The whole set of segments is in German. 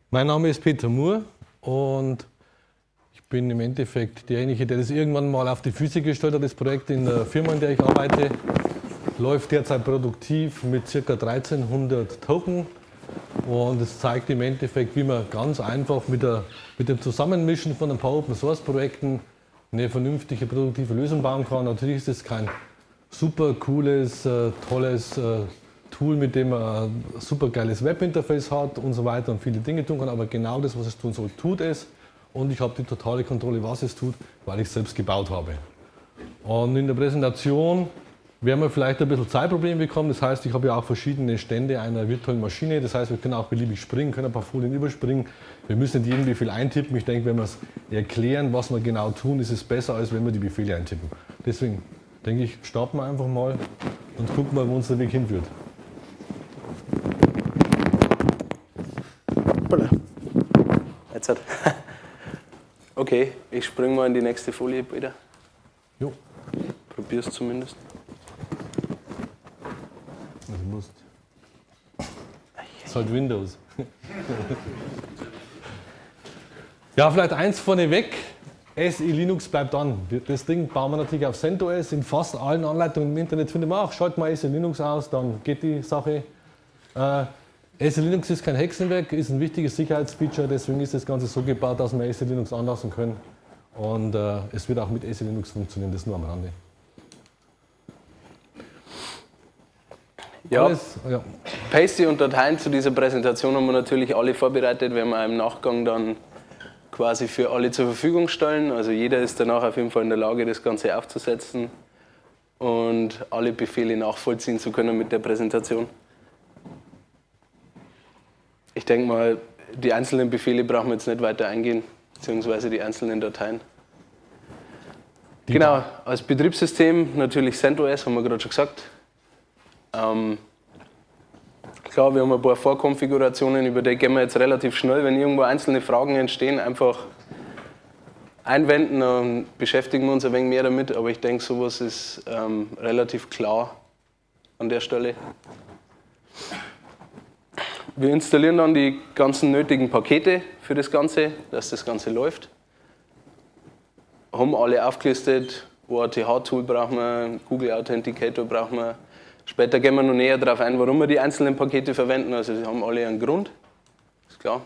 Mein Name ist Peter Moore und ich bin im Endeffekt derjenige, der das irgendwann mal auf die Füße gestellt hat. Das Projekt in der Firma, in der ich arbeite, läuft derzeit produktiv mit ca. 1300 Token. Und es zeigt im Endeffekt, wie man ganz einfach mit dem Zusammenmischen von ein paar Open-Source-Projekten eine vernünftige, produktive Lösung bauen kann. Natürlich ist es kein super cooles, tolles Tool, mit dem man ein super geiles Webinterface hat und so weiter und viele Dinge tun kann, aber genau das, was es tun soll, tut es. Und ich habe die totale Kontrolle, was es tut, weil ich es selbst gebaut habe. Und in der Präsentation werden wir vielleicht ein bisschen Zeitprobleme bekommen. Das heißt, ich habe ja auch verschiedene Stände einer virtuellen Maschine. Das heißt, wir können auch beliebig springen, können ein paar Folien überspringen. Wir müssen nicht jeden Befehl eintippen. Ich denke, wenn wir es erklären, was wir genau tun, ist es besser, als wenn wir die Befehle eintippen. Deswegen denke ich, starten wir einfach mal und gucken mal, wo uns der Weg hinführt. Jetzt hat. Okay, ich springe mal in die nächste Folie, Peter. Jo. Probier's zumindest. Also musst. Das ist halt Windows. Ja, vielleicht eins vorneweg. SE Linux bleibt an. Das Ding bauen wir natürlich auf CentOS. In fast allen Anleitungen im Internet findet man auch, schalten wir SE Linux aus, dann geht die Sache. SE Linux ist kein Hexenwerk, ist ein wichtiges Sicherheitsfeature, deswegen ist das Ganze so gebaut, dass wir SE Linux anlassen können. Und es wird auch mit SE Linux funktionieren, das nur am Rande. Ja, Pasty und Dateien zu dieser Präsentation haben wir natürlich alle vorbereitet, werden wir im Nachgang dann quasi für alle zur Verfügung stellen. Also jeder ist danach auf jeden Fall in der Lage, das Ganze aufzusetzen und alle Befehle nachvollziehen zu können mit der Präsentation. Ich denke mal, die einzelnen Befehle brauchen wir jetzt nicht weiter eingehen, beziehungsweise die einzelnen Dateien. Genau, als Betriebssystem natürlich CentOS, haben wir gerade schon gesagt. Klar, wir haben ein paar Vorkonfigurationen, über die gehen wir jetzt relativ schnell. Wenn irgendwo einzelne Fragen entstehen, einfach einwenden, dann beschäftigen wir uns ein wenig mehr damit. Aber ich denke, sowas ist relativ klar an der Stelle. Wir installieren dann die ganzen nötigen Pakete für das Ganze, dass das Ganze läuft. Haben alle aufgelistet, OAuth-Tool brauchen wir, Google Authenticator brauchen wir. Später gehen wir noch näher darauf ein, warum wir die einzelnen Pakete verwenden. Also die haben alle einen Grund, ist klar.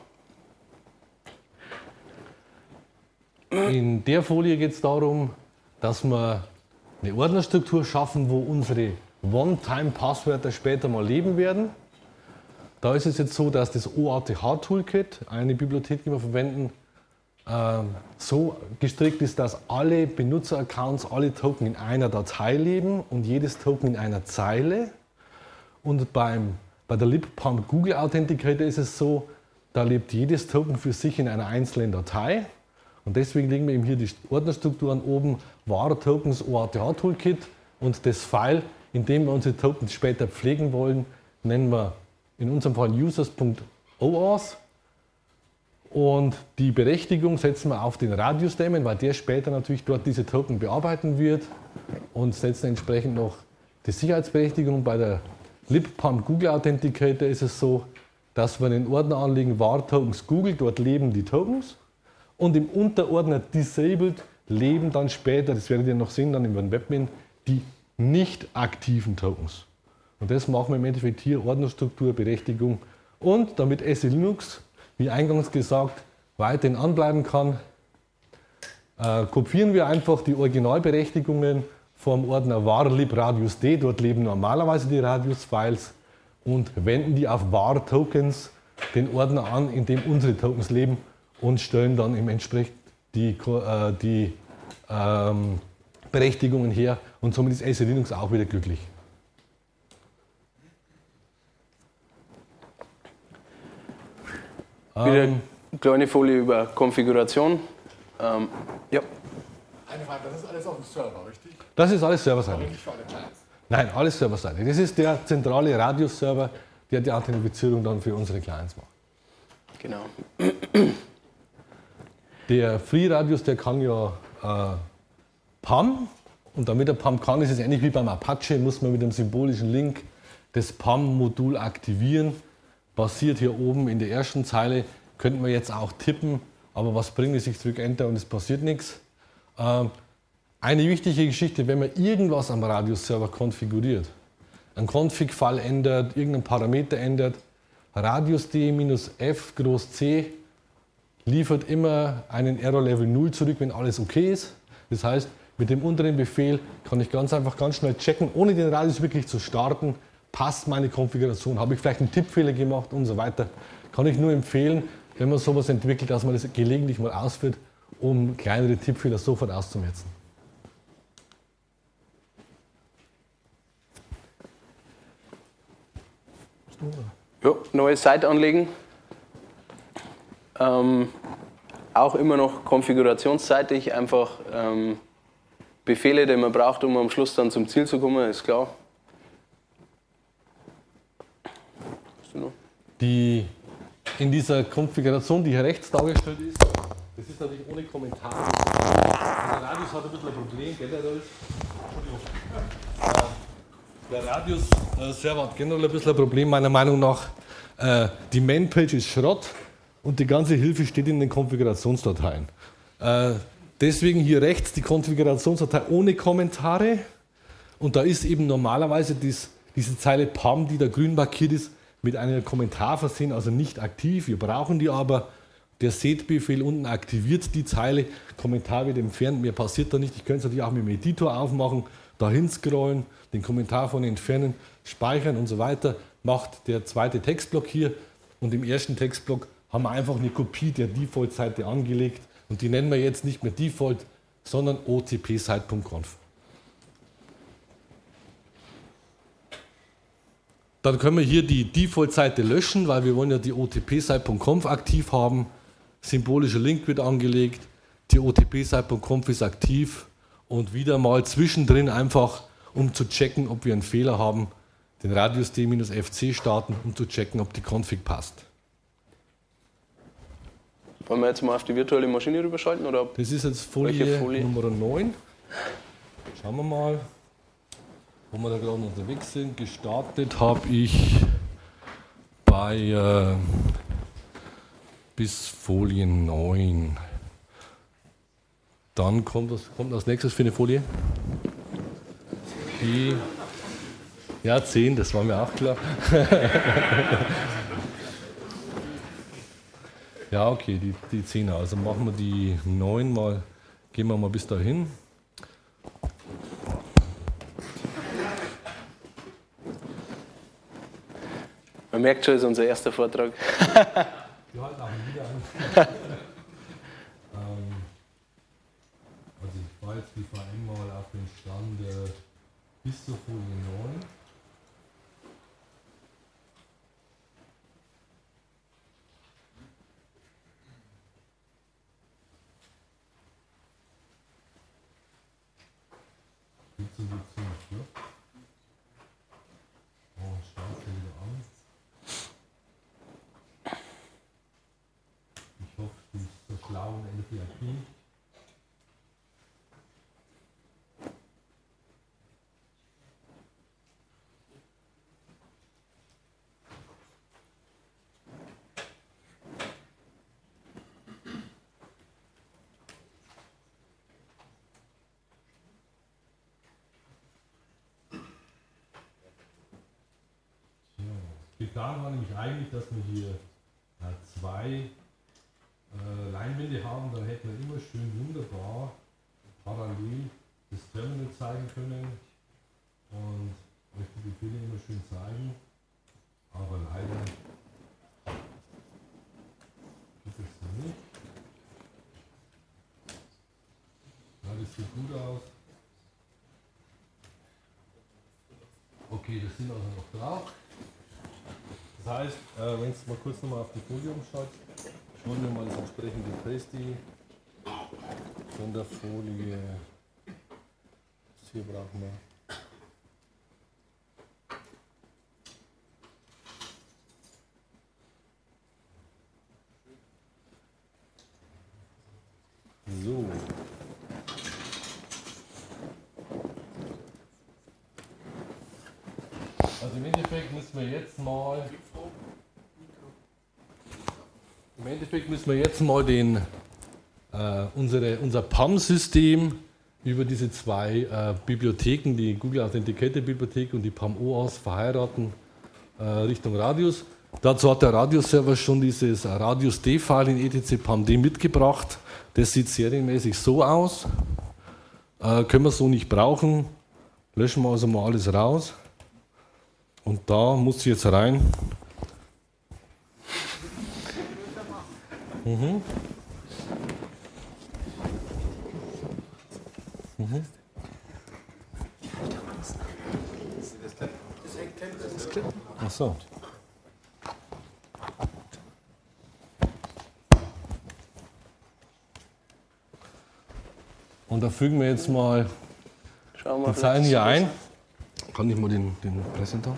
In der Folie geht es darum, dass wir eine Ordnerstruktur schaffen, wo unsere One-Time-Passwörter später mal leben werden. Da ist es jetzt so, dass das OAuth-Toolkit, eine Bibliothek, die wir verwenden, so gestrickt ist, dass alle Benutzeraccounts, alle Token in einer Datei leben und jedes Token in einer Zeile. Und bei der libpump Google Authenticator ist es so, da lebt jedes Token für sich in einer einzelnen Datei. Und deswegen legen wir eben hier die Ordnerstrukturen oben, var Tokens OAuth-Toolkit und das File, in dem wir unsere Tokens später pflegen wollen, nennen wir in unserem Fall users.oauth. Und die Berechtigung setzen wir auf den Radius-Daemon, weil der später natürlich dort diese Token bearbeiten wird und setzen entsprechend noch die Sicherheitsberechtigung. Bei der libpump Google Authenticator ist es so, dass wir einen Ordner anlegen, var Tokens Google, dort leben die Tokens und im Unterordner disabled leben dann später, das werdet ihr noch sehen, dann im Webmin, die nicht aktiven Tokens. Und das machen wir im Endeffekt hier, Ordnerstruktur, Berechtigung und damit SE Linux, wie eingangs gesagt, weiterhin anbleiben kann, kopieren wir einfach die Originalberechtigungen vom Ordner var lib radius d, dort leben normalerweise die Radius-Files und wenden die auf var Tokens, den Ordner an, in dem unsere Tokens leben und stellen dann im Entsprechend die Berechtigungen her und somit ist SE Linux auch wieder glücklich. Wieder eine kleine Folie über Konfiguration. Ja. Eine Frage, das ist alles auf dem Server, richtig? Das ist alles serverseitig. Nicht für alle Clients. Nein, alles serverseitig. Das ist der zentrale Radius-Server, der die Authentifizierung dann für unsere Clients macht. Genau. Der FreeRadius, der kann ja PAM und damit er PAM kann, ist es ähnlich wie beim Apache, muss man mit dem symbolischen Link das PAM-Modul aktivieren. Basiert hier oben in der ersten Zeile könnten wir jetzt auch tippen, aber was bringt es? Ich drücke Enter und es passiert nichts. Eine wichtige Geschichte, wenn man irgendwas am Radius-Server konfiguriert, einen Config-File ändert, irgendeinen Parameter ändert, Radius D-F groß C liefert immer einen Error Level 0 zurück, wenn alles okay ist. Das heißt, mit dem unteren Befehl kann ich ganz einfach ganz schnell checken, ohne den Radius wirklich zu starten, passt meine Konfiguration, habe ich vielleicht einen Tippfehler gemacht und so weiter. Kann ich nur empfehlen, wenn man sowas entwickelt, dass man das gelegentlich mal ausführt, um kleinere Tippfehler sofort auszumerzen. Ja, neue Site anlegen. Auch immer noch konfigurationsseitig, einfach Befehle, die man braucht, um am Schluss dann zum Ziel zu kommen, ist klar. In dieser Konfiguration, die hier rechts dargestellt ist, das ist natürlich ohne Kommentar. Der Radius hat ein bisschen ein Problem generell. Der Radius-Server hat generell ein bisschen ein Problem, meiner Meinung nach. Die Manpage ist Schrott und die ganze Hilfe steht in den Konfigurationsdateien. Deswegen hier rechts die Konfigurationsdatei ohne Kommentare. Und da ist eben normalerweise diese Zeile PAM, die da grün markiert ist, mit einem Kommentar versehen, also nicht aktiv. Wir brauchen die aber. Der Set-Befehl unten aktiviert die Zeile, Kommentar wird entfernt, mehr passiert da nicht. Ich könnte es natürlich auch mit dem Editor aufmachen, dahin scrollen, den Kommentar von entfernen, speichern und so weiter. Macht der zweite Textblock hier und im ersten Textblock haben wir einfach eine Kopie der Default-Seite angelegt und die nennen wir jetzt nicht mehr Default, sondern otp-site.conf. Dann können wir hier die Default-Seite löschen, weil wir wollen ja die otp-site.conf aktiv haben. Symbolischer Link wird angelegt, die otp-site.conf ist aktiv und wieder mal zwischendrin einfach, um zu checken, ob wir einen Fehler haben, den Radius D-FC starten, um zu checken, ob die Config passt. Wollen wir jetzt mal auf die virtuelle Maschine rüberschalten? Oder das ist jetzt Folie Nummer 9. Schauen wir mal, wo wir da gerade unterwegs sind. Gestartet habe ich bei bis Folie 9. Dann kommt als nächstes für eine Folie? Die 10, das war mir auch klar. Ja, okay, die 10er. Also machen wir die 9 mal, gehen wir mal bis dahin. Man merkt schon, es ist unser erster Vortrag. Wir halten auch wieder an. Also ich war jetzt wie vor einmal auf dem Stand bis zur Folie 9. Geht's um die 10, ne? Oh, startet wieder an. Ich hoffe, du bist so schlau und LPIP. Geplant war nämlich eigentlich, dass wir hier zwei Leinwände haben, dann hätten wir immer schön wunderbar parallel das Terminal zeigen können und euch die Befehle immer schön zeigen, aber leider geht es so nicht. Ja, das sieht gut aus. Okay, das sind also noch drauf. Das heißt, wenn es mal kurz nochmal auf die Folie umschaut, schauen wir mal das entsprechende Pasty von der Folie. Das hier brauchen wir. So. Also im Endeffekt müssen wir jetzt mal Im Endeffekt müssen wir jetzt mal unser PAM-System über diese zwei Bibliotheken, die Google Authenticator Bibliothek und die PAM-OAuth verheiraten, Richtung Radius. Dazu hat der Radius-Server schon dieses Radius-D-File in etc-PAMD mitgebracht. Das sieht serienmäßig so aus. Können wir so nicht brauchen. Löschen wir also mal alles raus. Und da muss ich jetzt rein. Mhm. Mhm. Ach so. Und da fügen wir jetzt mal die Zeilen hier ein. Kann ich mal den Präsenter?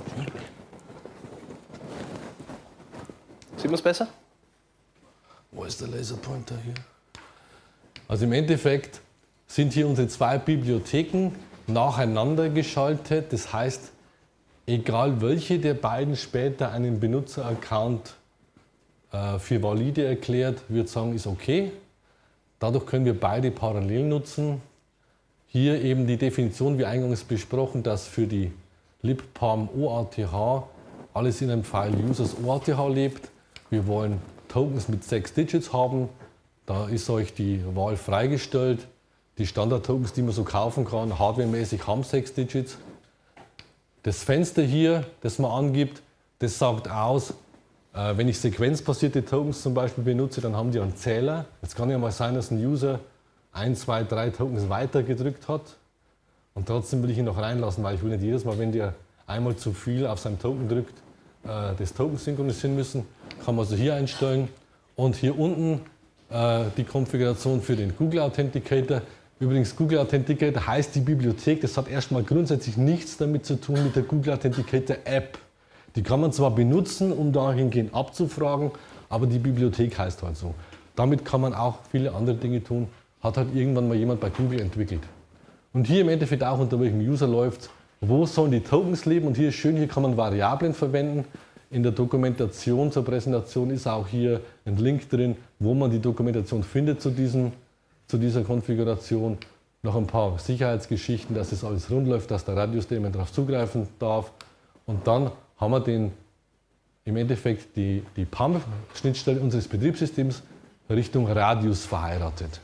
Sieht man es besser? Wo ist der Laserpointer hier? Also im Endeffekt sind hier unsere zwei Bibliotheken nacheinander geschaltet. Das heißt, egal welche der beiden später einen Benutzeraccount für valide erklärt, wird sagen, ist okay. Dadurch können wir beide parallel nutzen. Hier eben die Definition, wie eingangs besprochen, dass für die libpam OATH alles in einem File users OATH lebt. Wir wollen Tokens mit 6 Digits haben. Da ist euch die Wahl freigestellt. Die Standard-Tokens, die man so kaufen kann, hardwaremäßig haben 6 Digits. Das Fenster hier, das man angibt, das sagt aus, wenn ich sequenzbasierte Tokens zum Beispiel benutze, dann haben die einen Zähler. Jetzt kann ja mal sein, dass ein User 1, 2, 3 Tokens weiter gedrückt hat und trotzdem will ich ihn noch reinlassen, weil ich will nicht jedes Mal, wenn der einmal zu viel auf seinem Token drückt, das Token synchronisieren müssen. Kann man also hier einstellen und hier unten die Konfiguration für den Google Authenticator. Übrigens, Google Authenticator heißt die Bibliothek, das hat erstmal grundsätzlich nichts damit zu tun mit der Google Authenticator App. Die kann man zwar benutzen, um dahingehend abzufragen, aber die Bibliothek heißt halt so. Damit kann man auch viele andere Dinge tun, hat halt irgendwann mal jemand bei Google entwickelt. Und hier im Endeffekt auch unter welchem User läuft, wo sollen die Tokens leben und hier ist schön, hier kann man Variablen verwenden. In der Dokumentation zur Präsentation ist auch hier ein Link drin, wo man die Dokumentation findet zu dieser Konfiguration. Noch ein paar Sicherheitsgeschichten, dass das alles rund läuft, dass der Radius-Daemon darauf zugreifen darf. Und dann haben wir im Endeffekt die PAM-Schnittstelle unseres Betriebssystems Richtung Radius verheiratet.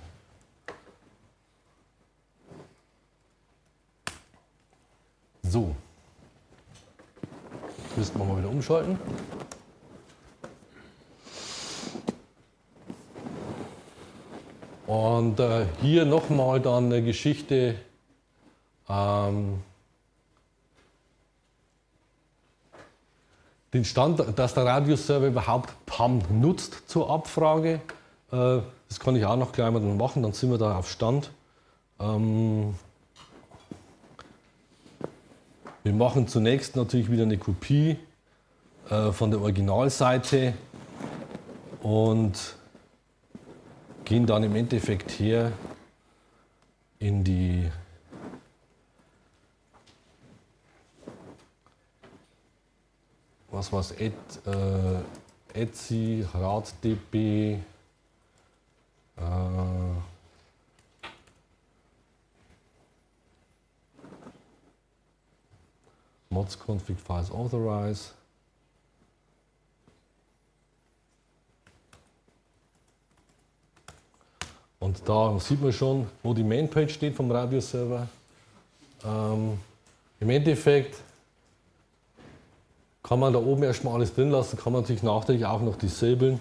So. Müssen wir mal wieder umschalten. Und hier nochmal dann eine Geschichte, den Stand, dass der Radius-Server überhaupt PAM nutzt zur Abfrage. Das kann ich auch noch gleich mal machen, dann sind wir da auf Stand. Wir machen zunächst natürlich wieder eine Kopie von der Originalseite und gehen dann im Endeffekt her in die Etsy, RadDB, mods config files authorize. Und da sieht man schon, wo die Mainpage steht vom Radius-Server. Im Endeffekt kann man da oben erstmal alles drin lassen, kann man natürlich nachträglich auch noch disablen.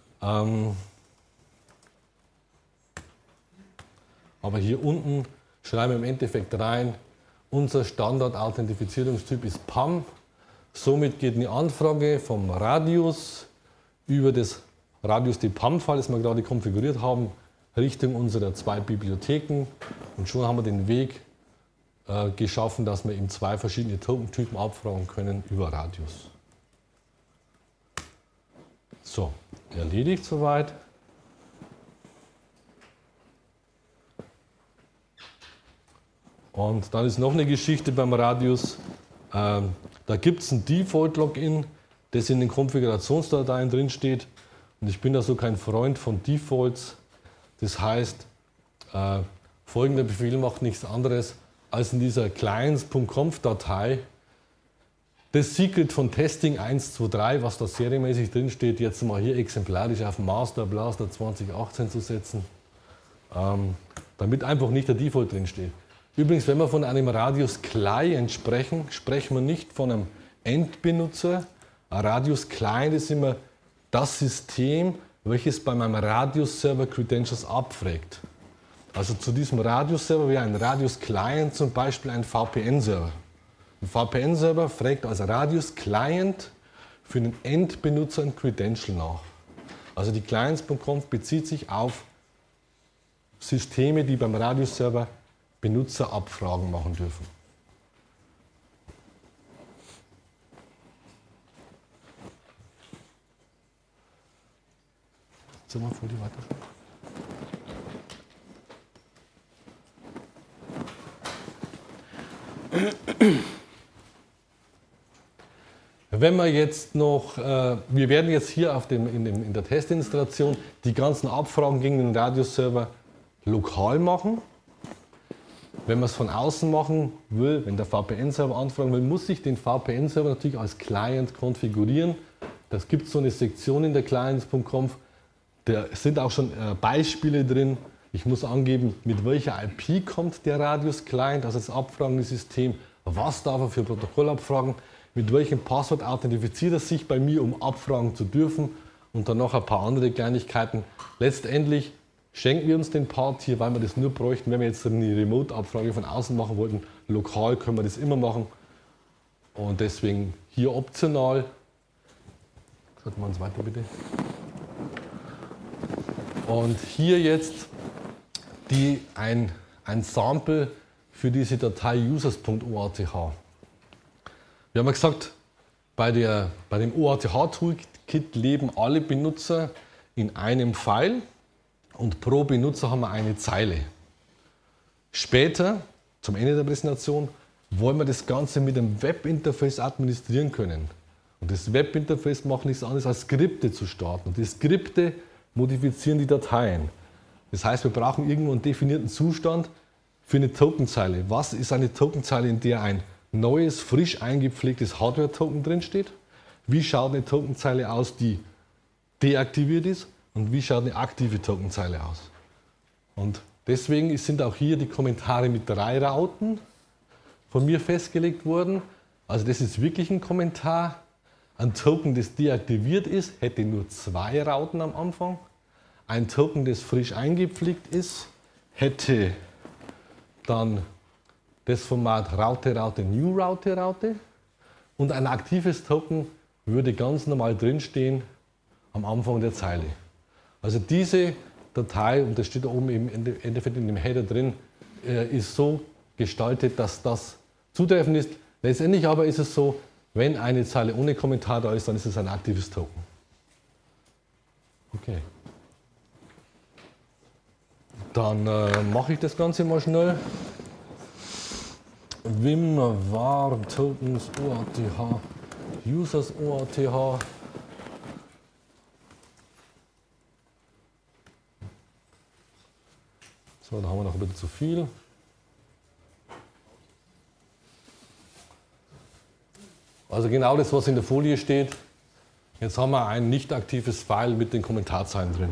Aber hier unten schreiben wir im Endeffekt rein, unser Standard-Authentifizierungstyp ist PAM. Somit geht eine Anfrage vom Radius über das Radius-D-PAM-File, das wir gerade konfiguriert haben, Richtung unserer zwei Bibliotheken. Und schon haben wir den Weg geschaffen, dass wir eben zwei verschiedene Tokentypen abfragen können über Radius. So, erledigt soweit. Und dann ist noch eine Geschichte beim Radius. Da gibt es ein Default-Login, das in den Konfigurationsdateien drin steht. Und ich bin da so kein Freund von Defaults. Das heißt, folgender Befehl macht nichts anderes, als in dieser clients.conf-Datei das Secret von Testing 123, was da serienmäßig drinsteht, jetzt mal hier exemplarisch auf Master Blaster 2018 zu setzen, damit einfach nicht der Default drinsteht. Übrigens, wenn wir von einem Radius Client sprechen, sprechen wir nicht von einem Endbenutzer. Ein Radius Client ist immer das System, welches bei meinem Radius Server Credentials abfragt. Also zu diesem Radius Server wäre ein Radius Client zum Beispiel ein VPN-Server. Ein VPN-Server fragt als Radius Client für den Endbenutzer ein Credential nach. Also die Clients.conf bezieht sich auf Systeme, die beim Radius Server Benutzerabfragen machen dürfen. Sollen wir vor die weiterschauen? Wenn wir jetzt noch, wir werden jetzt hier in der Testinstallation die ganzen Abfragen gegen den Radius-Server lokal machen. Wenn man es von außen machen will, wenn der VPN-Server anfragen will, muss ich den VPN-Server natürlich als Client konfigurieren. Das gibt so eine Sektion in der Clients.conf. Da sind auch schon Beispiele drin. Ich muss angeben, mit welcher IP kommt der Radius-Client, also das abfragende System. Was darf er für Protokoll abfragen? Mit welchem Passwort authentifiziert er sich bei mir, um abfragen zu dürfen? Und dann noch ein paar andere Kleinigkeiten. Letztendlich schenken wir uns den Part hier, weil wir das nur bräuchten, wenn wir jetzt eine Remote-Abfrage von außen machen wollten. Lokal können wir das immer machen. Und deswegen hier optional. Sollten wir uns weiter bitte. Und hier jetzt ein Sample für diese Datei users.oath. Wir haben ja gesagt, bei dem OATH-Toolkit leben alle Benutzer in einem File und pro Benutzer haben wir eine Zeile. Später, zum Ende der Präsentation, wollen wir das Ganze mit einem Webinterface administrieren können. Und das Webinterface macht nichts anderes als Skripte zu starten. Und die Skripte modifizieren die Dateien. Das heißt, wir brauchen irgendwo einen definierten Zustand für eine Tokenzeile. Was ist eine Tokenzeile, in der ein neues, frisch eingepflegtes Hardware-Token drinsteht? Wie schaut eine Tokenzeile aus, die deaktiviert ist? Und wie schaut eine aktive Tokenzeile aus? Und deswegen sind auch hier die Kommentare mit 3 Rauten von mir festgelegt worden. Also das ist wirklich ein Kommentar. Ein Token, das deaktiviert ist, hätte nur 2 Rauten am Anfang. Ein Token, das frisch eingepflegt ist, hätte dann das Format Raute, Raute, New Raute, Raute. Und ein aktives Token würde ganz normal drinstehen am Anfang der Zeile. Also diese Datei, und das steht da oben im Endeffekt in dem Header drin, ist so gestaltet, dass das zutreffend ist. Letztendlich aber ist es so, wenn eine Zeile ohne Kommentar da ist, dann ist es ein aktives Token. Okay. Dann mache ich das Ganze mal schnell. Vim var tokens OATH users OATH. So, da haben wir noch ein bisschen zu viel. Also genau das, was in der Folie steht. Jetzt haben wir ein nicht aktives File mit den Kommentarzeilen drin.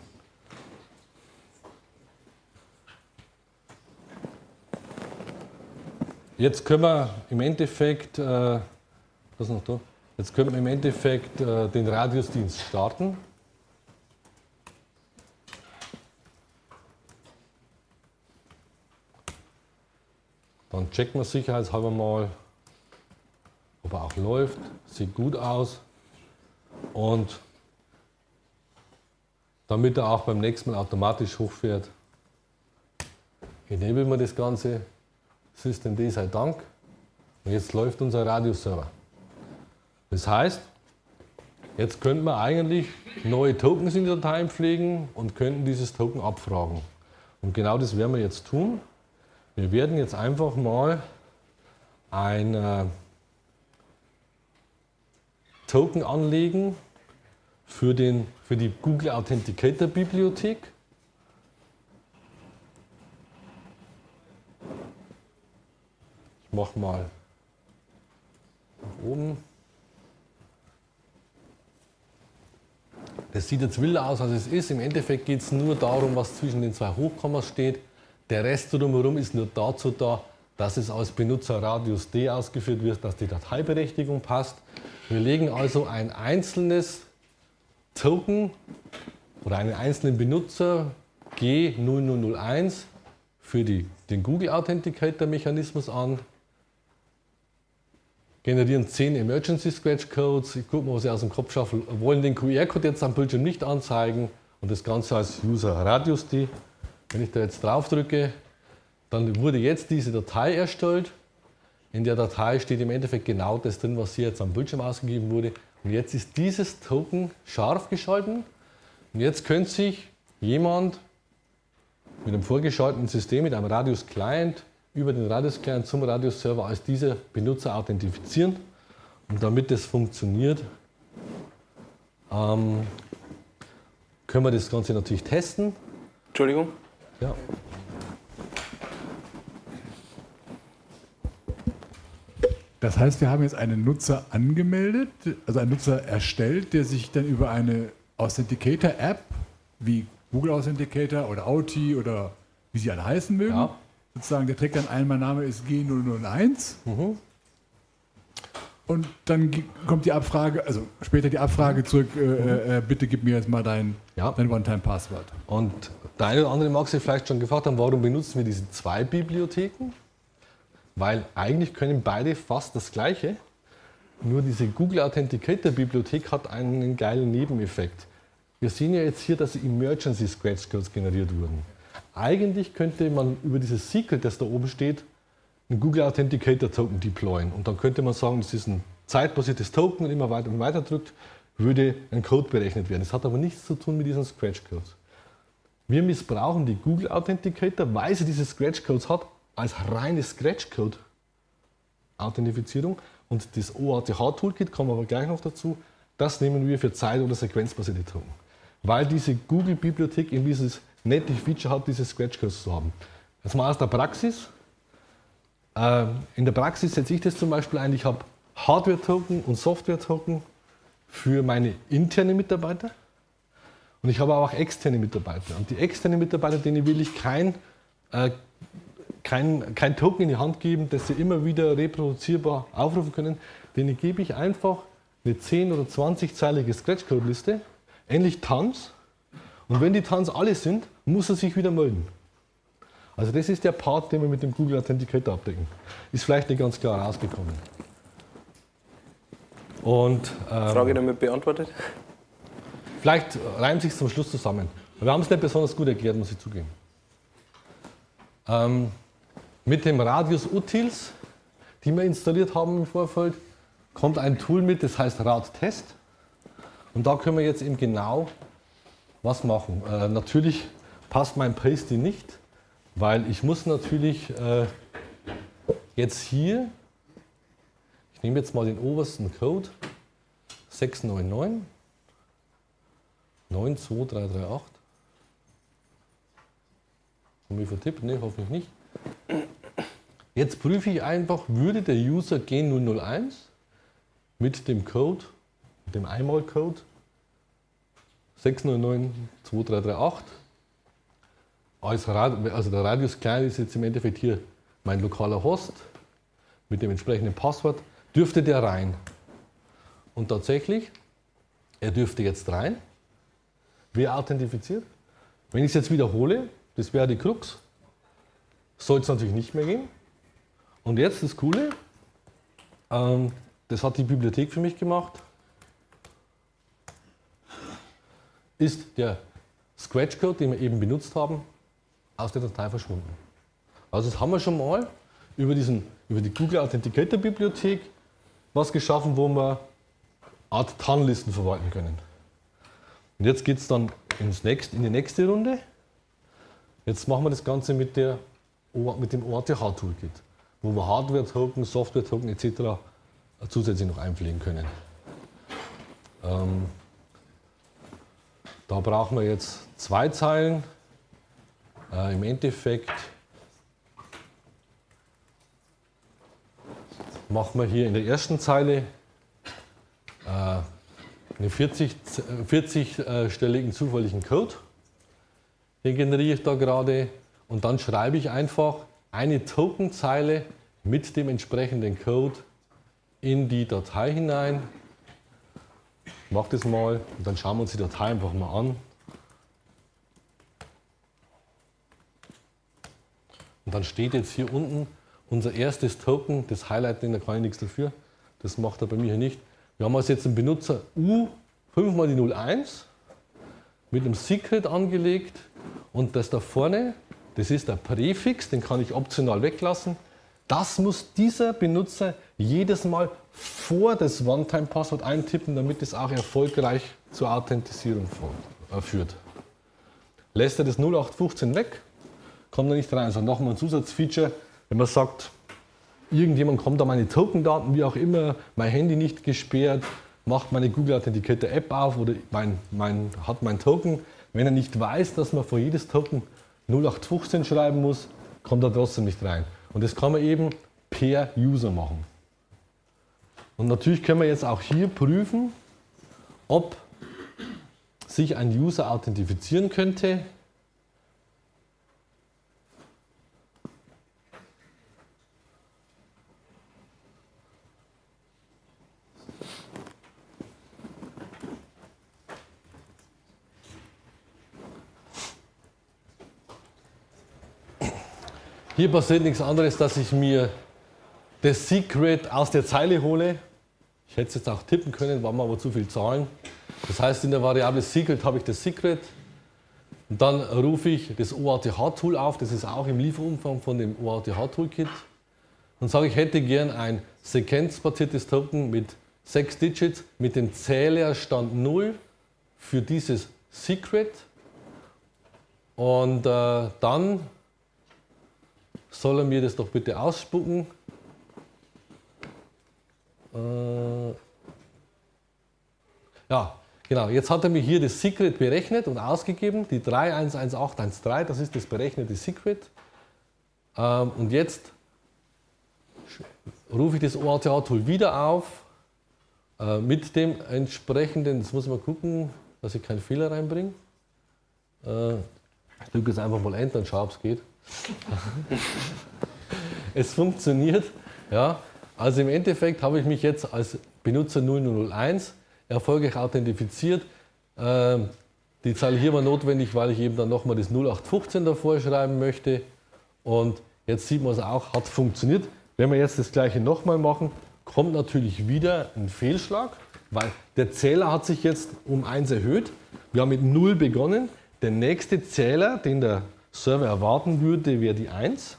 Jetzt können wir im Endeffekt, was noch da? Jetzt können wir im Endeffekt den Radiusdienst starten. Dann checken wir sicherheitshalber mal, ob er auch läuft. Sieht gut aus. Und damit er auch beim nächsten Mal automatisch hochfährt, enablen wir das Ganze. Systemd sei Dank. Und jetzt läuft unser Radius-Server. Das heißt, jetzt könnten wir eigentlich neue Tokens in die Dateien pflegen und könnten dieses Token abfragen. Und genau das werden wir jetzt tun. Wir werden jetzt einfach mal ein Token anlegen für die Google Authenticator Bibliothek. Ich mache mal nach oben. Das sieht jetzt wilder aus, als es ist. Im Endeffekt geht es nur darum, was zwischen den zwei Hochkommas steht. Der Rest drumherum ist nur dazu da, dass es als Benutzer Radius D ausgeführt wird, dass die Dateiberechtigung passt. Wir legen also ein einzelnes Token oder einen einzelnen Benutzer G0001 für den Google Authenticator Mechanismus an, generieren 10 Emergency Scratch Codes. Ich gucke mal, was ich aus dem Kopf schaffe. Wir wollen den QR-Code jetzt am Bildschirm nicht anzeigen und das Ganze als User Radius D. Wenn ich da jetzt drauf drücke, dann wurde jetzt diese Datei erstellt. In der Datei steht im Endeffekt genau das drin, was hier jetzt am Bildschirm ausgegeben wurde. Und jetzt ist dieses Token scharf geschalten. Und jetzt könnte sich jemand mit einem vorgeschalteten System, mit einem Radius Client, über den Radius Client zum Radius Server als dieser Benutzer authentifizieren. Und damit das funktioniert, können wir das Ganze natürlich testen. Entschuldigung? Ja. Das heißt, wir haben jetzt einen Nutzer angemeldet, also einen Nutzer erstellt, der sich dann über eine Authenticator-App wie Google Authenticator oder Authi oder wie sie alle heißen mögen, Ja. sozusagen, der trägt dann ein, mein Name ist G001. Und dann kommt die Abfrage, also später die Abfrage zurück, bitte gib mir jetzt mal dein One-Time-Passwort. Und der eine oder andere mag sich vielleicht schon gefragt haben, warum benutzen wir diese zwei Bibliotheken? Weil eigentlich können beide fast das Gleiche, nur diese Google Authenticator Bibliothek hat einen geilen Nebeneffekt. Wir sehen ja jetzt hier, dass Emergency Scratch Codes generiert wurden. Eigentlich könnte man über dieses Secret, das da oben steht, einen Google Authenticator Token deployen. Und dann könnte man sagen, das ist ein zeitbasiertes Token und immer weiter und weiter drückt, würde ein Code berechnet werden. Das hat aber nichts zu tun mit diesen Scratch Codes. Wir missbrauchen die Google Authenticator, weil sie diese Scratch Codes hat, als reine Scratch Code Authentifizierung. Und das OAuth Toolkit kommen wir aber gleich noch dazu. Das nehmen wir für zeit- oder sequenzbasierte Token. Weil diese Google Bibliothek eben dieses nette Feature hat, diese Scratch Codes zu haben. Jetzt mal aus der Praxis. In der Praxis setze ich das zum Beispiel ein, ich habe Hardware-Token und Software-Token für meine internen Mitarbeiter und ich habe auch externe Mitarbeiter. Und die externen Mitarbeiter, denen will ich kein Token in die Hand geben, das sie immer wieder reproduzierbar aufrufen können. Denen gebe ich einfach eine 10- oder 20-zeilige Scratch-Code-Liste, ähnlich Tons. Und wenn die Tons alle sind, muss er sich wieder melden. Also das ist der Part, den wir mit dem Google Authenticator abdecken. Ist vielleicht nicht ganz klar rausgekommen. Und, Frage damit beantwortet? Vielleicht reimt sich zum Schluss zusammen. Wir haben es nicht besonders gut erklärt, muss ich zugeben. Mit dem Radius Utils, die wir installiert haben im Vorfeld, kommt ein Tool mit, das heißt RAD-Test. Und da können wir jetzt eben genau was machen. Natürlich passt mein Pasty nicht, weil ich muss natürlich jetzt hier, ich nehme jetzt mal den obersten Code, 699 92338. Haben wir vertippt? Ne, hoffentlich nicht. Jetzt prüfe ich einfach, würde der User G001 mit dem Code, mit dem Einmal-Code 6992338, also der Radius Client ist jetzt im Endeffekt hier mein lokaler Host mit dem entsprechenden Passwort, dürfte der rein. Und tatsächlich, er dürfte jetzt rein. Wer authentifiziert? Wenn ich es jetzt wiederhole, das wäre die Krux, soll es natürlich nicht mehr gehen. Und jetzt das Coole, das hat die Bibliothek für mich gemacht, ist der Scratch-Code, den wir eben benutzt haben, aus der Datei verschwunden. Also das haben wir schon mal über die Google Authenticator Bibliothek was geschaffen, wo wir Art TAN-Listen verwalten können. Und jetzt geht es dann in die nächste Runde. Jetzt machen wir das Ganze mit dem OAuth-Toolkit, wo wir Hardware-Token, Software-Token etc. zusätzlich noch einpflegen können. Da brauchen wir jetzt 2 Zeilen. Im Endeffekt machen wir hier in der ersten Zeile einen 40-stelligen zufälligen Code. Den generiere ich da gerade und dann schreibe ich einfach eine Tokenzeile mit dem entsprechenden Code in die Datei hinein. Ich mache das mal und dann schauen wir uns die Datei einfach mal an. Und dann steht jetzt hier unten unser erstes Token, das Highlighten, da kann ich nichts dafür. Das macht er bei mir hier nicht. Wir haben also jetzt einen Benutzer U5x01 mit einem Secret angelegt und das da vorne, das ist der Präfix, den kann ich optional weglassen. Das muss dieser Benutzer jedes Mal vor das One-Time-Passwort eintippen, damit es auch erfolgreich zur Authentisierung führt. Lässt er das 0815 weg, kommt er nicht rein. Also nochmal ein Zusatzfeature, wenn man sagt, irgendjemand kommt an meine Tokendaten, wie auch immer, mein Handy nicht gesperrt, macht meine Google Authenticator App auf oder hat mein Token. Wenn er nicht weiß, dass man vor jedes Token 0815 schreiben muss, kommt er trotzdem nicht rein. Und das kann man eben per User machen. Und natürlich können wir jetzt auch hier prüfen, ob sich ein User authentifizieren könnte. Hier passiert nichts anderes, dass ich mir das Secret aus der Zeile hole. Ich hätte es jetzt auch tippen können, waren mir aber zu viele Zahlen. Das heißt, in der Variable Secret habe ich das Secret. Und dann rufe ich das OAuth-Tool auf, das ist auch im Lieferumfang von dem OAuth-Toolkit. Und sage, ich hätte gern ein sequenzbasiertes Token mit 6 Digits mit dem Zählerstand 0 für dieses Secret. Und dann soll er mir das doch bitte ausspucken. Ja, genau. Jetzt hat er mir hier das Secret berechnet und ausgegeben, die 311813, das ist das berechnete Secret. Und jetzt rufe ich das OAuth-Tool wieder auf mit dem entsprechenden, jetzt muss ich mal gucken, dass ich keinen Fehler reinbringe. Ich drücke jetzt einfach mal Enter und schaue, ob es geht. Es funktioniert. Ja. Also im Endeffekt habe ich mich jetzt als Benutzer 0001 erfolgreich authentifiziert. Die Zahl hier war notwendig, weil ich eben dann nochmal das 0815 davor schreiben möchte. Und jetzt sieht man es auch, hat funktioniert. Wenn wir jetzt das gleiche nochmal machen, kommt natürlich wieder ein Fehlschlag, weil der Zähler hat sich jetzt um 1 erhöht. Wir haben mit 0 begonnen. Der nächste Zähler, den der Server erwarten würde, wäre die 1.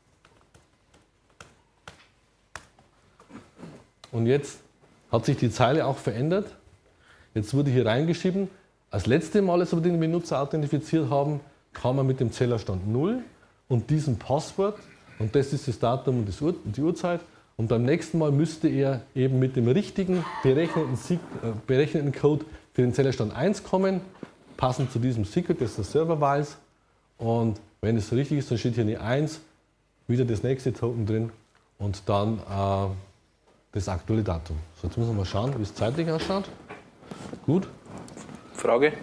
Und jetzt hat sich die Zeile auch verändert. Jetzt wurde hier reingeschrieben, als letzte Mal, als wir den Benutzer authentifiziert haben, kam er mit dem Zählerstand 0 und diesem Passwort. Und das ist das Datum und die Uhrzeit. Und beim nächsten Mal müsste er eben mit dem richtigen berechneten Code für den Zählerstand 1 kommen, passend zu diesem Secret, das der Server weiß. Und wenn es richtig ist, dann steht hier eine 1, wieder das nächste Token drin und dann das aktuelle Datum. So, jetzt müssen wir mal schauen, wie es zeitlich ausschaut. Gut. Frage?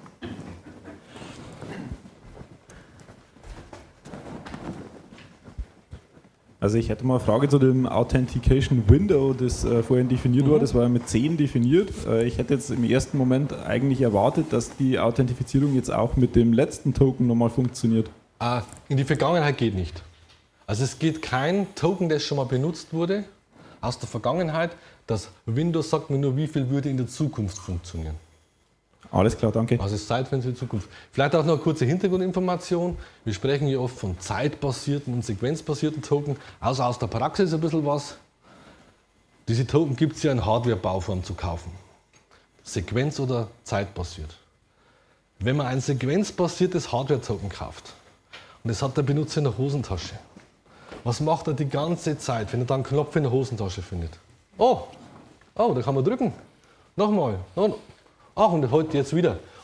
Also ich hätte mal eine Frage zu dem Authentication Window, das vorhin definiert war. Das war ja mit 10 definiert. Ich hätte jetzt im ersten Moment eigentlich erwartet, dass die Authentifizierung jetzt auch mit dem letzten Token nochmal funktioniert. In die Vergangenheit geht nicht. Also es geht kein Token, das schon mal benutzt wurde, aus der Vergangenheit. Das Windows sagt mir nur, wie viel würde in der Zukunft funktionieren. Alles klar, danke. Also Zeitfenster in die Zukunft. Vielleicht auch noch eine kurze Hintergrundinformation. Wir sprechen hier oft von zeitbasierten und sequenzbasierten Token. Also aus der Praxis ein bisschen was. Diese Token gibt es ja in Hardware-Bauform zu kaufen. Sequenz- oder zeitbasiert. Wenn man ein sequenzbasiertes Hardware-Token kauft und das hat der Benutzer in der Hosentasche, was macht er die ganze Zeit, wenn er dann einen Knopf in der Hosentasche findet? Oh, da kann man drücken. Nochmal. Ach, und heute jetzt wieder.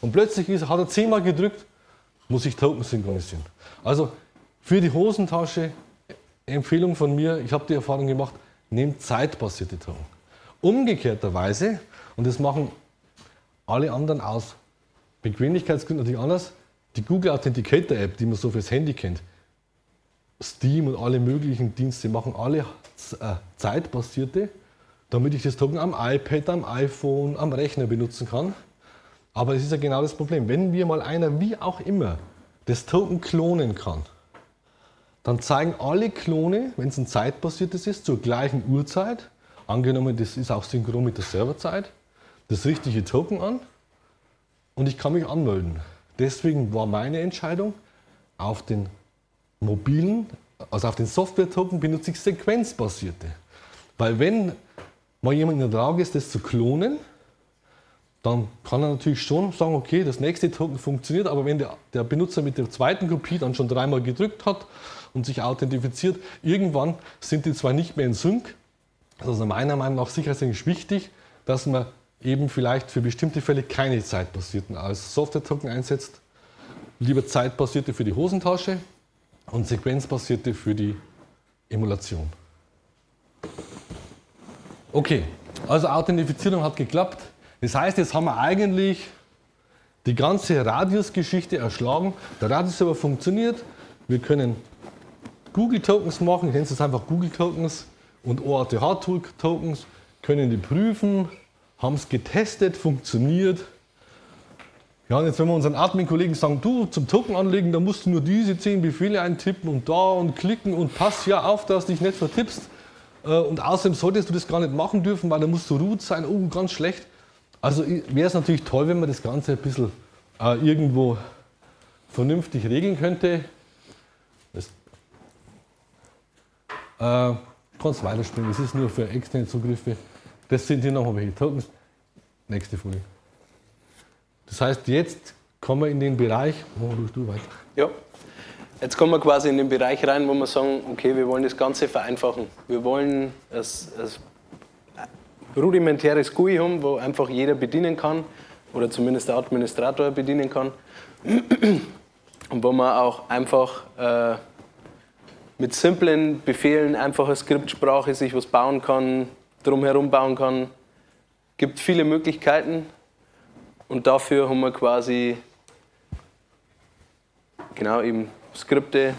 und plötzlich hat er 10-mal gedrückt, muss ich Token synchronisieren. Also für die Hosentasche, Empfehlung von mir, ich habe die Erfahrung gemacht, nehmt zeitbasierte Token. Umgekehrterweise, und das machen alle anderen aus Bequemlichkeitsgründen natürlich anders, die Google Authenticator App, die man so fürs Handy kennt, Steam und alle möglichen Dienste machen alle zeitbasierte, damit ich das Token am iPad, am iPhone, am Rechner benutzen kann. Aber es ist ja genau das Problem. Wenn mir mal einer, wie auch immer, das Token klonen kann, dann zeigen alle Klone, wenn es ein zeitbasiertes ist, zur gleichen Uhrzeit, angenommen, das ist auch synchron mit der Serverzeit, das richtige Token an und ich kann mich anmelden. Deswegen war meine Entscheidung, auf den mobilen, also auf den Software-Token benutze ich sequenzbasierte. Weil wenn mal jemand in der Lage ist, das zu klonen, dann kann er natürlich schon sagen, okay, das nächste Token funktioniert, aber wenn der Benutzer mit der zweiten Kopie dann schon 3-mal gedrückt hat und sich authentifiziert, irgendwann sind die zwar nicht mehr in Sync. Also meiner Meinung nach sicherheitsmäßig wichtig, dass man eben vielleicht für bestimmte Fälle keine zeitbasierten als Software-Token einsetzt, lieber zeitbasierte für die Hosentasche und sequenzbasierte für die Emulation. Okay, also Authentifizierung hat geklappt. Das heißt, jetzt haben wir eigentlich die ganze Radius-Geschichte erschlagen. Der Radius-Server funktioniert. Wir können Google-Tokens machen, ich nenne es einfach Google-Tokens und OAuth-Tool-Tokens, können die prüfen, haben es getestet, funktioniert. Ja, und jetzt wenn wir unseren Admin-Kollegen sagen, du zum Token anlegen, da musst du nur diese 10 Befehle eintippen und da und klicken und pass ja auf, dass du dich nicht vertippst. Und außerdem solltest du das gar nicht machen dürfen, weil da musst du root sein, oh, ganz schlecht. Also wäre es natürlich toll, wenn man das Ganze ein bisschen irgendwo vernünftig regeln könnte. Kannst weiterspringen, das ist nur für externe Zugriffe. Das sind hier nochmal welche Tokens. Nächste Folie. Das heißt, jetzt kommen wir in den Bereich, du weiter. Ja, jetzt kommen wir quasi in den Bereich rein, wo wir sagen, okay, wir wollen das Ganze vereinfachen. Wir wollen rudimentäres GUI haben, wo einfach jeder bedienen kann oder zumindest der Administrator bedienen kann und wo man auch einfach mit simplen Befehlen, einfacher Skriptsprache sich was bauen kann, drumherum bauen kann. Gibt viele Möglichkeiten und dafür haben wir quasi genau eben Skripte.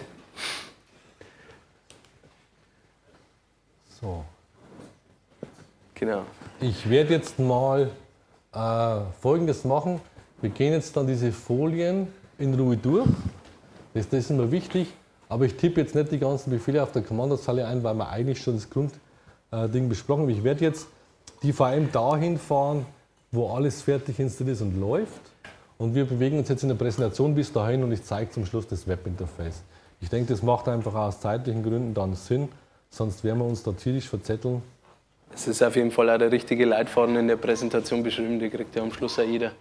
So. Genau. Ich werde jetzt mal Folgendes machen. Wir gehen jetzt dann diese Folien in Ruhe durch. Das ist mir wichtig. Aber ich tippe jetzt nicht die ganzen Befehle auf der Kommandozeile ein, weil wir eigentlich schon das Grundding besprochen haben. Ich werde jetzt die VM dahin fahren, wo alles fertig installiert ist und läuft. Und wir bewegen uns jetzt in der Präsentation bis dahin und ich zeige zum Schluss das Webinterface. Ich denke, das macht einfach aus zeitlichen Gründen dann Sinn, sonst werden wir uns da tierisch verzetteln. Es ist auf jeden Fall auch der richtige Leitfaden in der Präsentation beschrieben, die kriegt ja am Schluss auch jeder.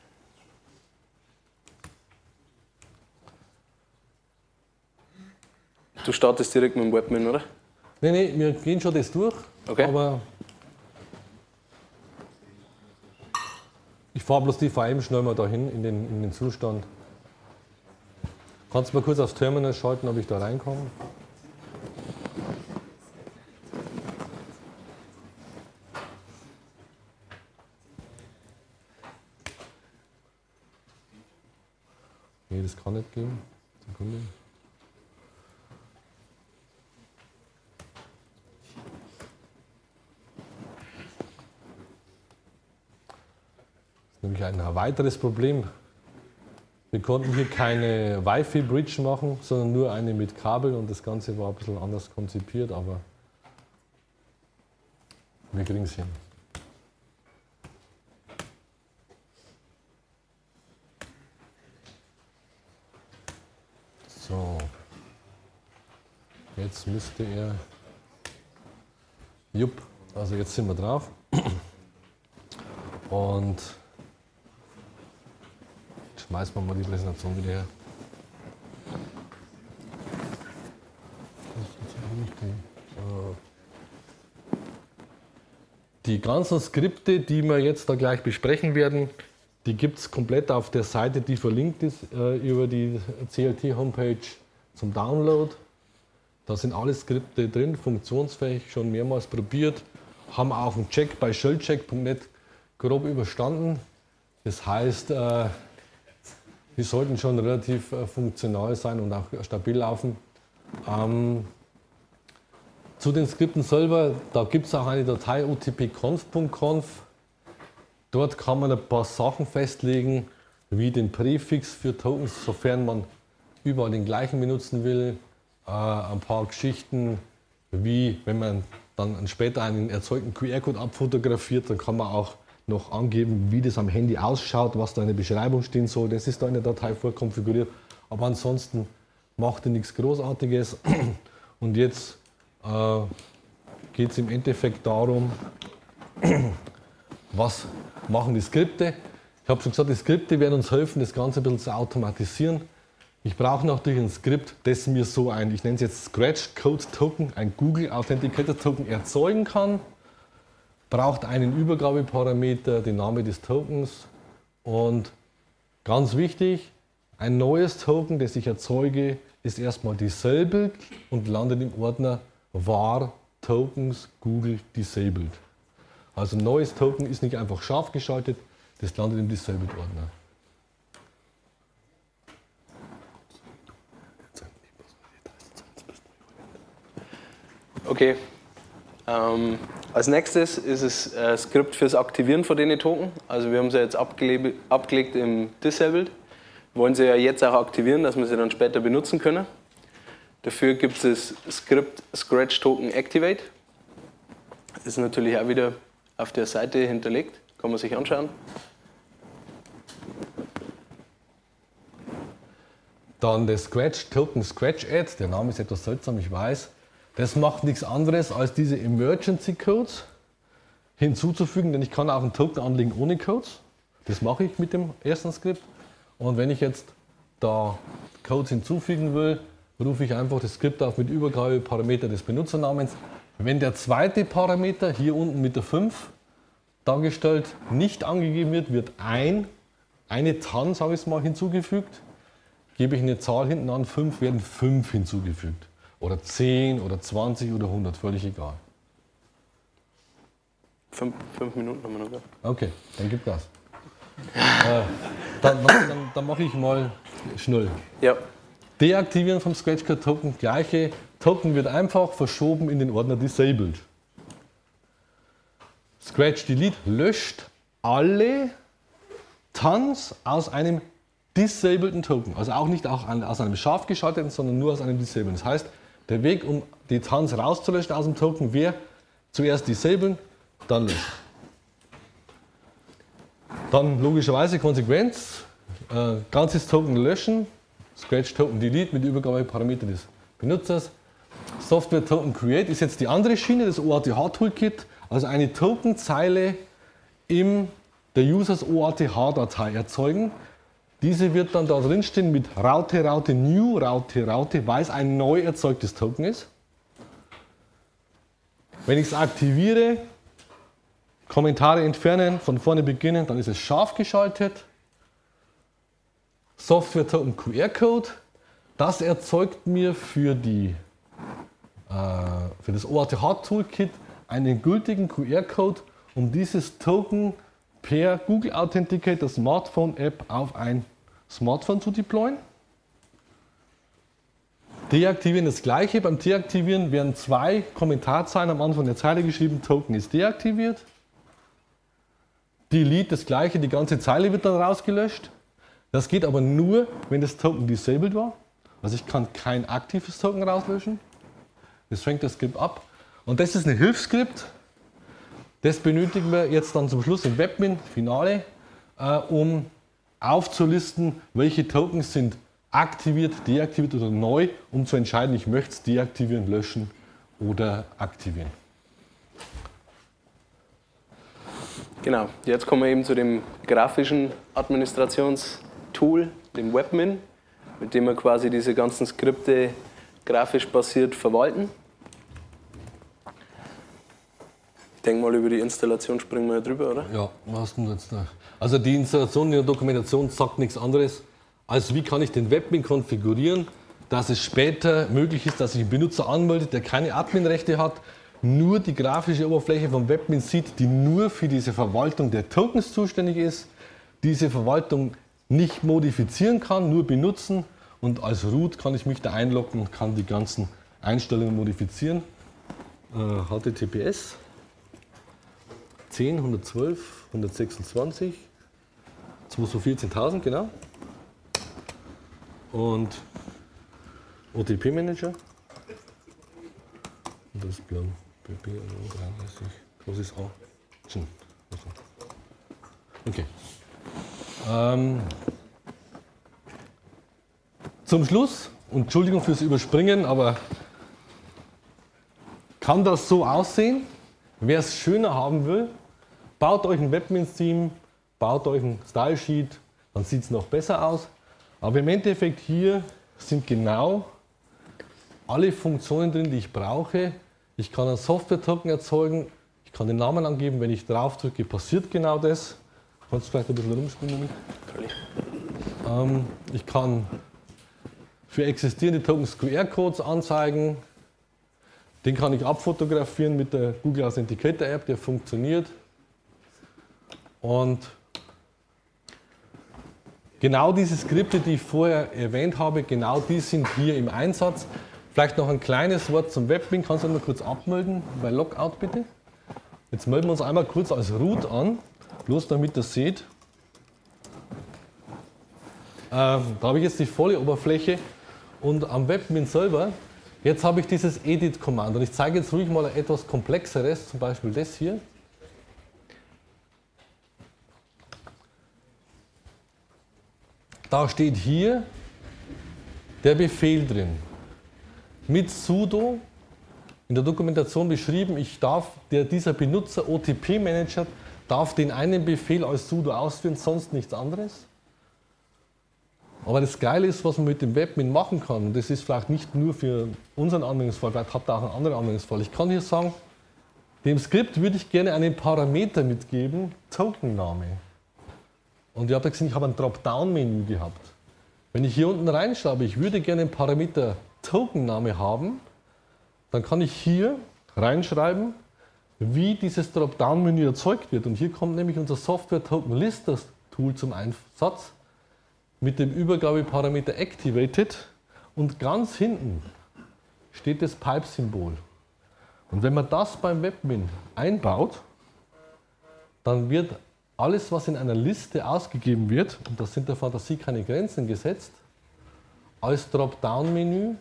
Du startest direkt mit dem Webmin, oder? Nee, wir gehen schon das durch, okay. Aber ich fahre bloß die VM schnell mal dahin in den Zustand. Kannst du mal kurz aufs Terminal schalten, ob ich da reinkomme? Nee, das kann nicht gehen. Sekunde. Das ist nämlich ein weiteres Problem. Wir konnten hier keine Wi-Fi-Bridge machen, sondern nur eine mit Kabel und das Ganze war ein bisschen anders konzipiert, aber wir kriegen es hin. So, jetzt müsste er, also jetzt sind wir drauf und schmeißen wir mal die Präsentation wieder her. Die ganzen Skripte, die wir jetzt da gleich besprechen werden, Die gibt es komplett auf der Seite, die verlinkt ist über die CLT-Homepage zum Download. Da sind alle Skripte drin, funktionsfähig, schon mehrmals probiert. Haben auch einen Check bei shellcheck.net grob überstanden. Das heißt, die sollten schon relativ funktional sein und auch stabil laufen. Zu den Skripten selber, da gibt es auch eine Datei otpconf.conf. Dort kann man ein paar Sachen festlegen, wie den Präfix für Tokens, sofern man überall den gleichen benutzen will. Ein paar Geschichten, wie wenn man dann später einen erzeugten QR-Code abfotografiert, dann kann man auch noch angeben, wie das am Handy ausschaut, was da in der Beschreibung stehen soll. Das ist da in der Datei vorkonfiguriert. Aber ansonsten macht er nichts Großartiges. Und jetzt geht es im Endeffekt darum, was machen die Skripte. Ich habe schon gesagt, die Skripte werden uns helfen, das Ganze ein bisschen zu automatisieren. Ich brauche natürlich ein Skript, das mir so ein, ich nenne es jetzt Scratch Code Token, ein Google Authenticator Token erzeugen kann. Braucht einen Übergabeparameter, den Namen des Tokens und ganz wichtig, ein neues Token, das ich erzeuge, ist erstmal disabled und landet im Ordner var tokens Google disabled. Also ein neues Token ist nicht einfach scharf geschaltet, das landet im disabled Ordner. Okay. Als nächstes ist es ein Skript fürs Aktivieren von den Token. Also wir haben sie jetzt abgelegt im Disabled. Wollen sie ja jetzt auch aktivieren, dass wir sie dann später benutzen können. Dafür gibt es das Skript Scratch Token Activate. Das ist natürlich auch wieder auf der Seite hinterlegt. Kann man sich anschauen. Dann der Scratch Token Scratch Add. Der Name ist etwas seltsam, ich weiß. Das macht nichts anderes, als diese Emergency Codes hinzuzufügen, denn ich kann auch einen Token anlegen ohne Codes. Das mache ich mit dem ersten Skript. Und wenn ich jetzt da Codes hinzufügen will, rufe ich einfach das Skript auf mit Übergabeparameter des Benutzernamens. Wenn der zweite Parameter hier unten mit der 5 dargestellt nicht angegeben wird, wird eine TAN, sage ich mal, hinzugefügt. Gebe ich eine Zahl hinten an, 5, werden 5 hinzugefügt. Oder 10 oder 20 oder 100, völlig egal. 5 Minuten haben wir noch. Okay, dann gib Gas. Dann mache ich mal schnell. Ja. Deaktivieren vom Scratch-Code Token, gleiche. Token wird einfach verschoben in den Ordner Disabled. Scratch Delete löscht alle TANs aus einem disableden Token. Also auch nicht auch aus einem scharf geschalteten, sondern nur aus einem disableden. Das heißt, der Weg, um die TANs rauszulöschen aus dem Token, wäre zuerst disablen, dann löschen. Dann logischerweise Konsequenz, ganzes Token löschen, Scratch Token Delete mit Übergabeparameter des Benutzers. Software Token Create ist jetzt die andere Schiene, das OATH Toolkit, also eine Tokenzeile in der Users OATH-Datei erzeugen. Diese wird dann da drin stehen mit Raute, Raute, New, Raute, Raute, weil es ein neu erzeugtes Token ist. Wenn ich es aktiviere, Kommentare entfernen, von vorne beginnen, dann ist es scharf geschaltet. Software Token QR Code, das erzeugt mir für das OATH Toolkit einen gültigen QR Code, um dieses Token per Google Authenticator Smartphone App auf ein Smartphone zu deployen. Deaktivieren das gleiche. Beim Deaktivieren werden 2 Kommentarzeilen am Anfang der Zeile geschrieben, Token ist deaktiviert. Delete das gleiche, die ganze Zeile wird dann rausgelöscht. Das geht aber nur, wenn das Token disabled war. Also ich kann kein aktives Token rauslöschen. Das fängt das Skript ab. Und das ist ein Hilfsskript. Das benötigen wir jetzt dann zum Schluss im Webmin, Finale, um aufzulisten, welche Tokens sind aktiviert, deaktiviert oder neu, um zu entscheiden, ich möchte es deaktivieren, löschen oder aktivieren. Genau, jetzt kommen wir eben zu dem grafischen Administrationstool, dem Webmin, mit dem wir quasi diese ganzen Skripte grafisch basiert verwalten. Ich denke mal, über die Installation springen wir ja drüber, oder? Ja, was hast du denn jetzt da? Also die Installation in der Dokumentation sagt nichts anderes, als wie kann ich den Webmin konfigurieren, dass es später möglich ist, dass sich ein Benutzer anmeldet, der keine Adminrechte hat, nur die grafische Oberfläche vom Webmin sieht, die nur für diese Verwaltung der Tokens zuständig ist, diese Verwaltung nicht modifizieren kann, nur benutzen und als Root kann ich mich da einloggen und kann die ganzen Einstellungen modifizieren. HTTPS 10, 112, 126, 214.000, genau. Und OTP-Manager. Das ist Plan. PP 33, großes A. Okay. Zum Schluss, und Entschuldigung fürs Überspringen, aber kann das so aussehen? Wer es schöner haben will, baut euch ein Webmin-Theme, baut euch ein Style-Sheet, dann sieht es noch besser aus. Aber im Endeffekt hier sind genau alle Funktionen drin, die ich brauche. Ich kann einen Software-Token erzeugen, ich kann den Namen angeben, wenn ich drauf drücke, passiert genau das. Kannst du vielleicht ein bisschen rumspielen? Ich kann für existierende Tokens QR-Codes anzeigen. Den kann ich abfotografieren mit der Google Authenticator App, der funktioniert. Und genau diese Skripte, die ich vorher erwähnt habe, genau die sind hier im Einsatz. Vielleicht noch ein kleines Wort zum Webmin. Kannst du mal kurz abmelden bei Logout bitte? Jetzt melden wir uns einmal kurz als Root an, bloß damit ihr seht. Da habe ich jetzt die volle Oberfläche und am Webmin selber, jetzt habe ich dieses Edit-Kommando und ich zeige jetzt ruhig mal ein etwas komplexeres, zum Beispiel das hier. Da steht hier der Befehl drin. Mit sudo in der Dokumentation beschrieben, dieser Benutzer OTP-Manager darf den einen Befehl als sudo ausführen, sonst nichts anderes. Aber das Geile ist, was man mit dem Webmin machen kann, und das ist vielleicht nicht nur für unseren Anwendungsfall, vielleicht habt ihr auch einen anderen Anwendungsfall. Ich kann hier sagen, dem Skript würde ich gerne einen Parameter mitgeben, Tokenname. Und ihr habt ja gesehen, ich habe ein Dropdown-Menü gehabt. Wenn ich hier unten reinschreibe, ich würde gerne einen Parameter Tokenname haben, dann kann ich hier reinschreiben, wie dieses Dropdown-Menü erzeugt wird. Und hier kommt nämlich unser Software-Token-Lister-Tool zum Einsatz mit dem Übergabeparameter Activated und ganz hinten steht das Pipe-Symbol. Und wenn man das beim Webmin einbaut, dann wird alles, was in einer Liste ausgegeben wird, und da sind der Fantasie keine Grenzen gesetzt, als Dropdown-Menü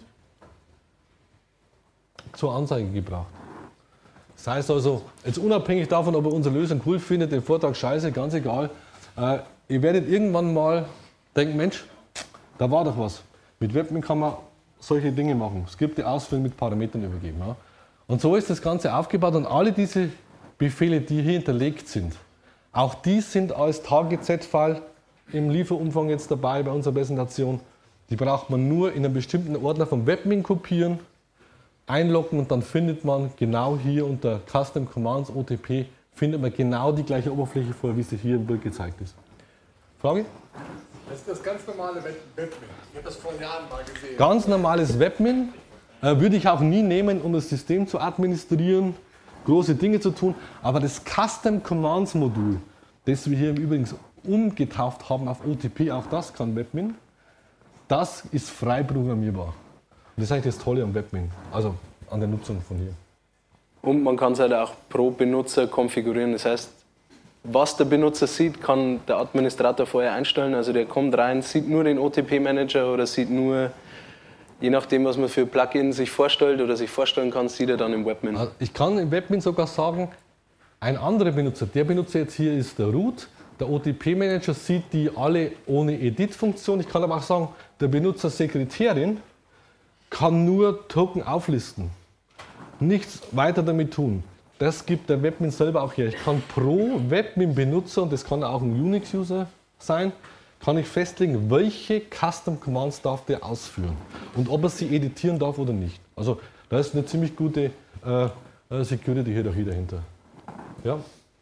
zur Anzeige gebracht. Das heißt also, jetzt unabhängig davon, ob ihr unsere Lösung cool findet, den Vortrag scheiße, ganz egal, ihr werdet irgendwann mal denken, Mensch, da war doch was. Mit Webmin kann man solche Dinge machen. Skripte ausführen, mit Parametern übergeben. Ja. Und so ist das Ganze aufgebaut und alle diese Befehle, die hier hinterlegt sind, auch die sind als Target-Z-File im Lieferumfang jetzt dabei bei unserer Präsentation. Die braucht man nur in einem bestimmten Ordner vom Webmin kopieren, einloggen und dann findet man genau hier unter Custom Commands OTP findet man genau die gleiche Oberfläche vor, wie sie hier im Bild gezeigt ist. Frage? Das ist das ganz normale Webmin. Ich habe das vor Jahren mal gesehen. Ganz normales Webmin. Würde ich auch nie nehmen, um das System zu administrieren, große Dinge zu tun. Aber das Custom Commands Modul, das wir hier übrigens umgetauft haben auf OTP, auch das kann Webmin, das ist frei programmierbar. Und das ist eigentlich das Tolle am Webmin, also an der Nutzung von hier. Und man kann es halt auch pro Benutzer konfigurieren. Das heißt, was der Benutzer sieht, kann der Administrator vorher einstellen. Also der kommt rein, sieht nur den OTP-Manager oder sieht nur, je nachdem, was man für Plugin sich vorstellt oder sich vorstellen kann, sieht er dann im Webmin. Also ich kann im Webmin sogar sagen, ein anderer Benutzer, der Benutzer jetzt hier ist der Root, der OTP-Manager sieht die alle ohne Edit-Funktion. Ich kann aber auch sagen, der Benutzer-Sekretärin kann nur Token auflisten. Nichts weiter damit tun. Das gibt der Webmin selber auch her. Ich kann pro Webmin-Benutzer, und das kann auch ein Unix-User sein, kann ich festlegen, welche Custom Commands darf der ausführen und ob er sie editieren darf oder nicht. Also da ist eine ziemlich gute Security hier dahinter. Ja.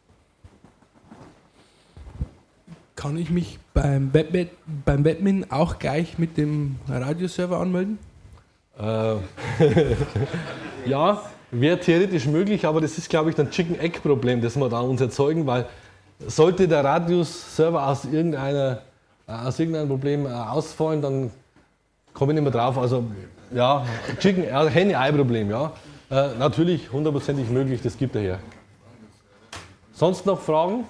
Kann ich mich beim Webmin auch gleich mit dem Radioserver anmelden? Ja, wäre theoretisch möglich, aber das ist, glaube ich, ein Chicken-Egg-Problem, das wir da uns erzeugen, weil sollte der Radius-Server aus irgendeinem Problem ausfallen, dann komme ich nicht mehr drauf. Also ja, Henne-Ei-Problem, ja. Natürlich hundertprozentig möglich, das gibt er her. Sonst noch Fragen?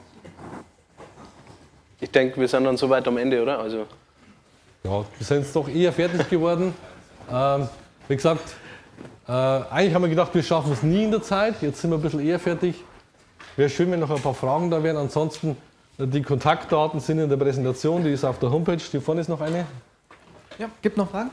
Ich denke, wir sind dann soweit am Ende, oder? Also Ja, wir sind jetzt doch eher fertig geworden. Wie gesagt, eigentlich haben wir gedacht, wir schaffen es nie in der Zeit. Jetzt sind wir ein bisschen eher fertig. Wäre schön, wenn noch ein paar Fragen da wären. Ansonsten, die Kontaktdaten sind in der Präsentation, die ist auf der Homepage. Hier vorne ist noch eine. Ja, gibt noch Fragen?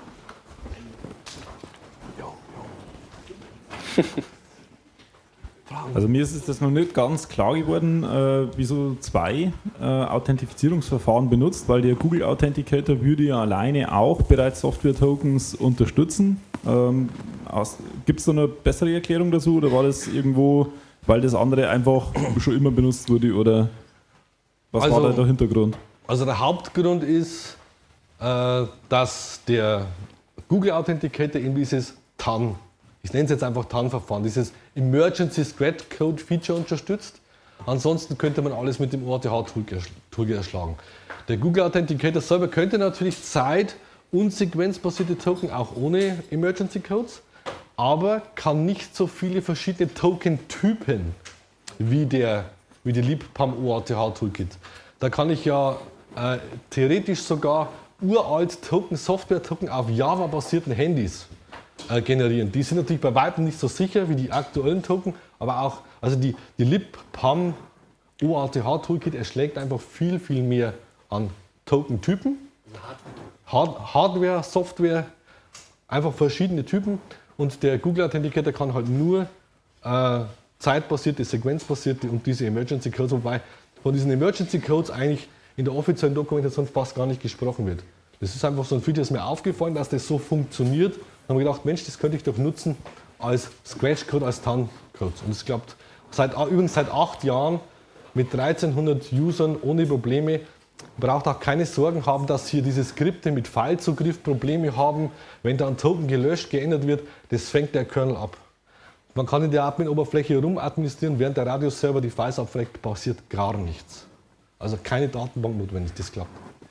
Also mir ist das noch nicht ganz klar geworden, wieso 2 Authentifizierungsverfahren benutzt, weil der Google Authenticator würde ja alleine auch bereits Software-Tokens unterstützen. Gibt es da eine bessere Erklärung dazu oder war das irgendwo, weil das andere einfach schon immer benutzt wurde oder was war da der Hintergrund? Also der Hauptgrund ist, dass der Google Authenticator eben dieses TAN, ich nenne es jetzt einfach TAN-Verfahren, dieses Emergency Scratch Code Feature unterstützt. Ansonsten könnte man alles mit dem OAuth-Tool erschlagen. Der Google Authenticator selber könnte natürlich zeit- und sequenzbasierte Token auch ohne Emergency Codes, aber kann nicht so viele verschiedene Token-Typen wie die LibPAM OAuth-Toolkit. Da kann ich ja theoretisch sogar uralt Token, Software-Token auf Java-basierten Handys generieren. Die sind natürlich bei weitem nicht so sicher wie die aktuellen Token, aber auch, also die LibPAM OAuth-Toolkit erschlägt einfach viel, viel mehr an Token-Typen. Hardware, Software, einfach verschiedene Typen und der Google Authenticator kann halt nur zeitbasierte, sequenzbasierte und diese Emergency Codes, wobei von diesen Emergency Codes eigentlich in der offiziellen Dokumentation fast gar nicht gesprochen wird. Das ist einfach so ein Feature, das ist mir aufgefallen, dass das so funktioniert. Dann habe ich gedacht, Mensch, das könnte ich doch nutzen als Scratch-Code, als TAN-Code. Und es klappt übrigens seit 8 Jahren mit 1300 Usern ohne Probleme. Braucht auch keine Sorgen haben, dass hier diese Skripte mit Filezugriff Probleme haben. Wenn da ein Token gelöscht, geändert wird, das fängt der Kernel ab. Man kann in der Admin-Oberfläche herumadministrieren, während der Radius-Server die Files abfragt, passiert gar nichts. Also keine Datenbank notwendig, das klappt.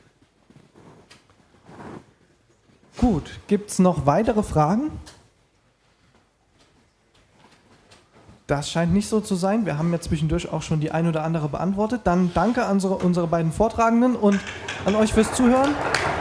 Gut, gibt es noch weitere Fragen? Das scheint nicht so zu sein. Wir haben ja zwischendurch auch schon die ein oder andere beantwortet. Dann danke an unsere beiden Vortragenden und an euch fürs Zuhören.